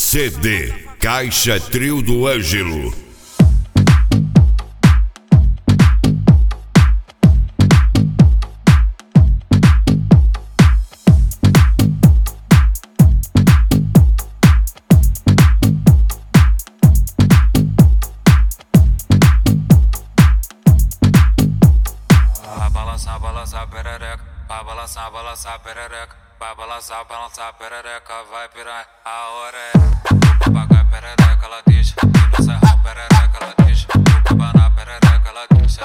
CD Caixa Trio do Ângelo. Balança perereca, vai balançar perereca, vai balançar perereca, vai pirar, a hora é. O papagaio perereca, ela deixa, e no serrão perereca, ela deixa, o cabana perereca, ela deixa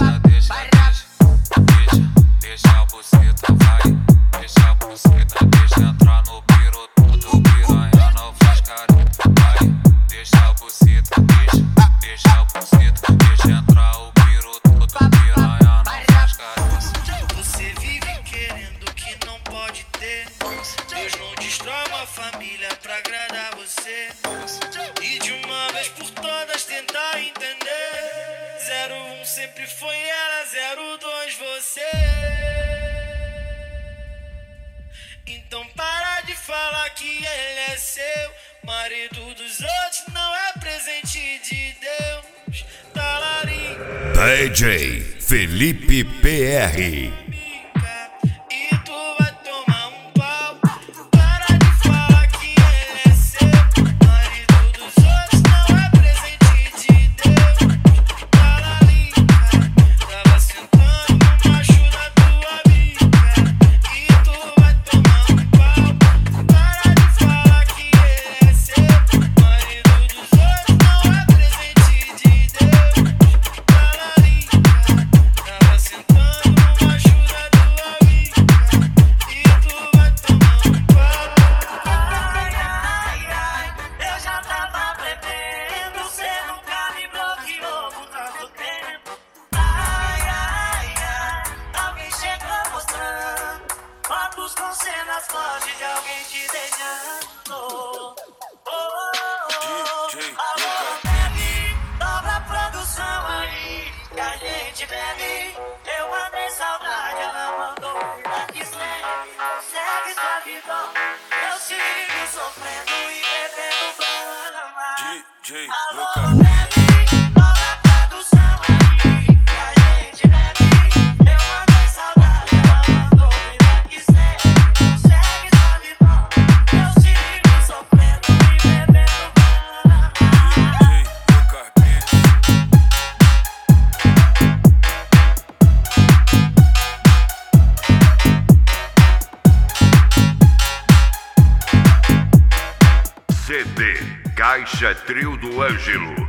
a buceta, vai, deixa a buceta, deixa entrar no piro, tudo piranha não faz careta, vai, deixa a buceta, deixa a buceta, deixa entrar o piro, tudo piranha não faz careta. Você vive querendo que não pode ter. Deus não destrói uma família pra agradar você. E de uma vez por todas tentar entender. 01 sempre foi ela, 02 você. Então para de falar que ele é seu. Marido dos outros não é presente de Deus. Talarim. DJ Felipe PR. E tu vai tomar um pau. Para de falar que ele é seu. Marido dos outros não é presente de Deus. Talarim. Tava sentando no macho da tua amiga. E tu vai tomar um pau. Para de falar que ele é seu. Marido dos outros não é presente de Deus. Talarim. Tava sentando no macho da tua amiga. E tu vai tomar um pau. Ai, ai, ai, eu já tava bebendo. Cê nunca me bloqueou por tanto tempo. Ai, ai, ai, alguém chegou mostrando fotos com cenas fortes de alguém te beijando. Alô, baby, dobra a produção aí que a gente bebe. Eu mandei saudade, ela mandou vida que segue sua vida. Eu sigo sofrendo e bebendo banana. Alô, baby, dobra a produção aí que a gente bebe. Eu mandei saudade, ela mandou vida que segue sua vida. Eu sigo sofrendo e bebendo banana. CD Caixa Trio do Ângelo.